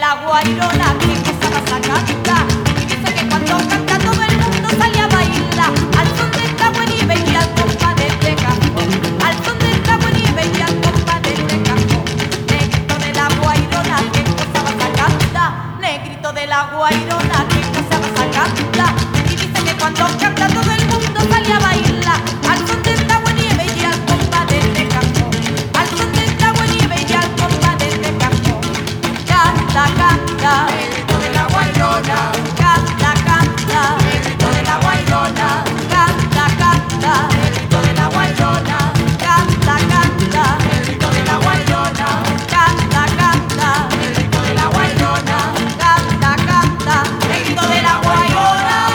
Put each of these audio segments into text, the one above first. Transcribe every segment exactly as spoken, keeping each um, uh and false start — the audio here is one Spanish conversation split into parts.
la guairona que cosa vas a cantar. Y dice que cuando canta todo el mundo sale a bailar. Al son de esta buena y al compa de este campo. Al son de esta buena y al compa de este campo. Negrito de la guairona que cosa vas a cantar. Negrito de la guairona que cosa vas a cantar. Y dice que cuando canta todo el mundo sale a bailar. Al son de esta buena y al compa de este campo. Al son de esta buena y al compa de este campo. Canta, canta, Negrito de la guairona, canta, canta, negrito de la guairona, canta, canta, negrito de la guairona, canta, canta, negrito de la guairona, canta, canta, negrito de la guairona, canta, canta, negrito de la guairona.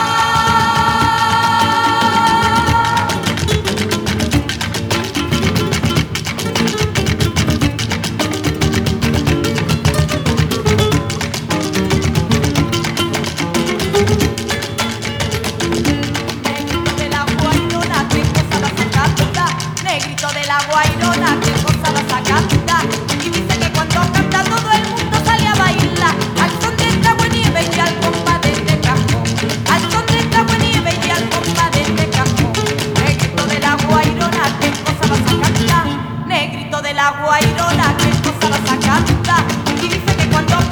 Negrito de la guairona, qué cosa vas a cantar. Negrito de la guairona, qué cosa vas a cantar. Y dice que cuando canta todo el mundo sale a bailar. Al son de esta buena y al compa de este campo. Al son de esta buena y al compa de este campo. Negrito de la guairona, qué cosa vas a cantar. Negrito de la guairona, qué cosa vas a cantar. Y dice que cuando